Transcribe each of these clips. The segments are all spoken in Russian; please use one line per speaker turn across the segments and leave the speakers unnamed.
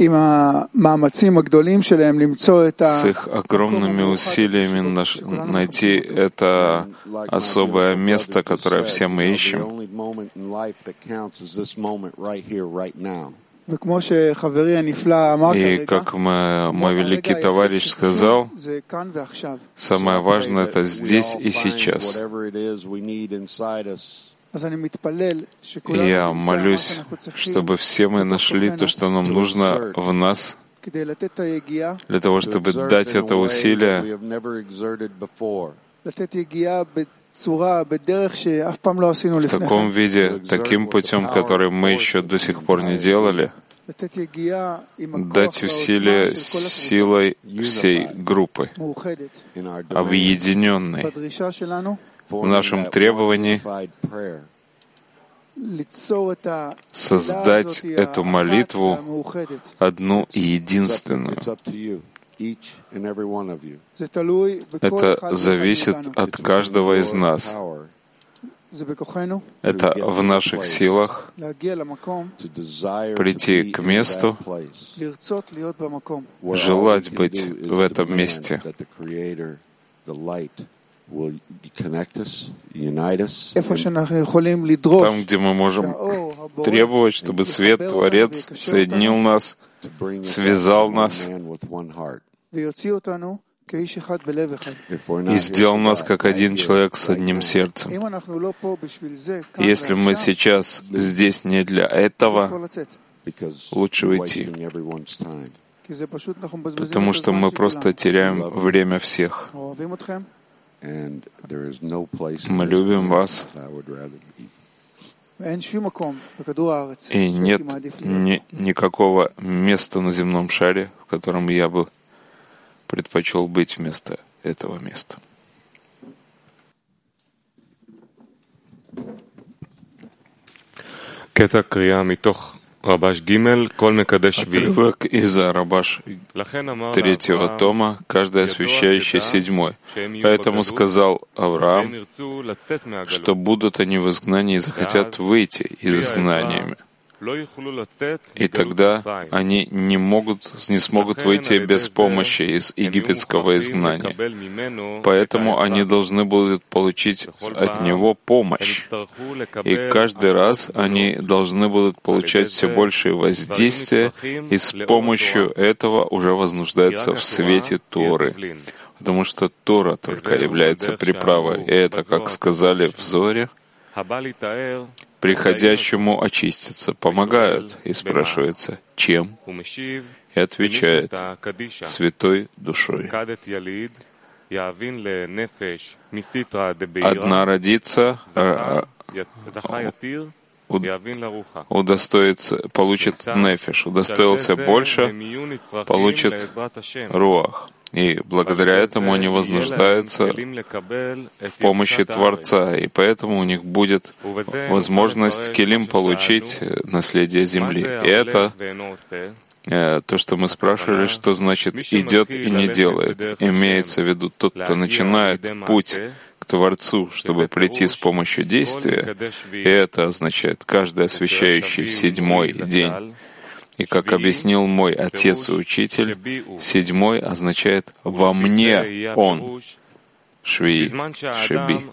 с их огромными усилиями найти это особое место, которое все мы ищем. И как мой великий товарищ сказал, самое важное — это здесь и сейчас. И я молюсь, чтобы все мы нашли то, что нам нужно в нас, для того, чтобы дать это усилие, в таком виде, таким путем, который мы еще до сих пор не делали, дать усилие силой всей группы, объединенной в нашем требовании создать эту молитву одну и единственную. Это зависит от каждого из нас. Это в наших силах прийти к месту, желать быть в этом месте, там, где мы можем требовать, чтобы свет, Творец, соединил нас, связал нас и сделал нас как один человек с одним сердцем. Если мы сейчас здесь не для этого, лучше уйти, потому что мы просто теряем время всех. Мы любим вас, и нет никакого места на земном шаре, в котором я бы предпочел быть вместо этого места. Отрывок из Рабаш 3 тома, каждый освящающий 7. Поэтому сказал Авраам, что будут они в изгнании и захотят выйти из изгнаниями. И тогда они не смогут выйти без помощи из египетского изгнания. Поэтому они должны будут получить от него помощь. И каждый раз они должны будут получать все большее воздействие, и с помощью этого уже вознуждаются в свете Торы. Потому что Тора только является приправой. И это, как сказали в Зоре, приходящему очиститься помогают, и спрашивается, чем? И отвечает, святой душой. Одна родится, получит нефеш, удостоился больше, получит руах. И благодаря этому они вознуждаются в помощи Творца, и поэтому у них будет возможность келим получить наследие земли. И это то, что мы спрашивали, что значит «идет и не делает». Имеется в виду тот, кто начинает путь к Творцу, чтобы прийти с помощью действия, и это означает каждый освящающий 7-й день. И как объяснил мой отец и учитель, 7-й означает «во мне он», шви, шеби.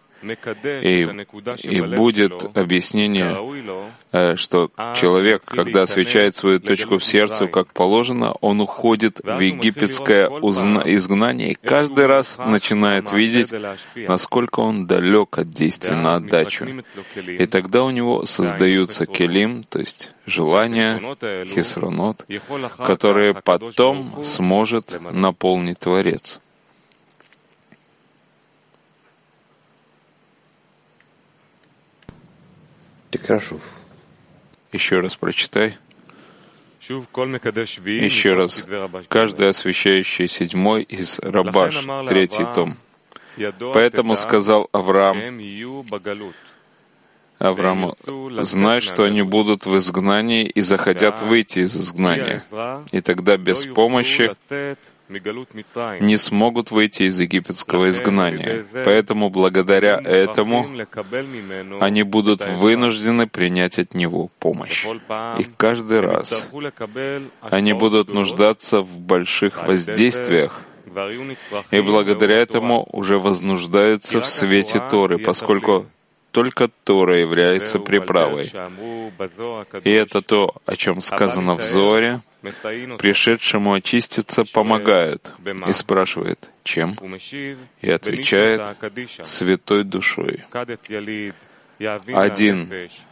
И будет объяснение, что человек, когда освещает свою точку в сердце, как положено, он уходит в египетское изгнание и каждый раз начинает видеть, насколько он далек от действия на отдачу. И тогда у него создаются келим, то есть желания, хисронот, которые потом сможет наполнить Творец. Еще раз прочитай. Еще раз. Каждый освящающий 7-й из Рабаш, 3 том. Поэтому сказал Аврааму, знай, что они будут в изгнании и захотят выйти из изгнания. И тогда без помощи не смогут выйти из египетского изгнания. Поэтому благодаря этому они будут вынуждены принять от него помощь. И каждый раз они будут нуждаться в больших воздействиях, и благодаря этому уже вознуждаются в свете Торы, поскольку только Тора является приправой. И это то, о чем сказано в Зоре: пришедшему очиститься помогают. И спрашивает, чем? И отвечает: святой душой. Один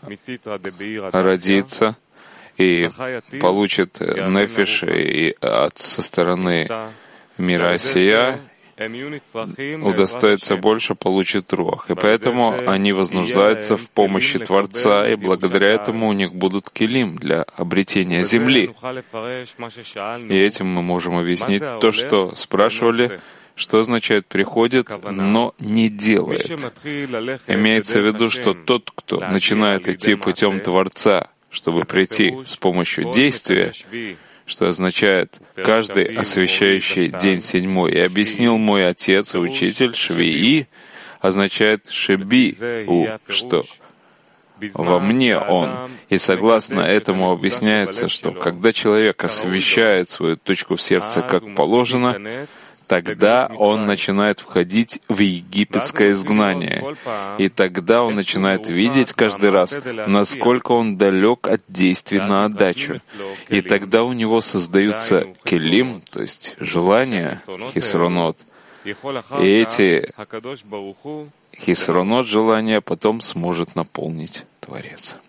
родится и получит нефиш и со стороны мира сия, удостоится больше, получит руах. И поэтому они вознуждаются в помощи Творца, и благодаря этому у них будут келим для обретения земли. И этим мы можем объяснить то, что спрашивали, что означает «приходит, но не делает». Имеется в виду, что тот, кто начинает идти путем Творца, чтобы прийти с помощью действия, что означает «каждый освящающий день седьмой». И объяснил мой отец и учитель Швии, означает «шеби-у», что во мне он. И согласно этому объясняется, что когда человек освящает свою точку в сердце как положено, тогда он начинает входить в египетское изгнание. И тогда он начинает видеть каждый раз, насколько он далек от действий на отдачу. И тогда у него создаются келим, то есть желания, хисронот. И эти хисронот, желания, потом сможет наполнить Творец.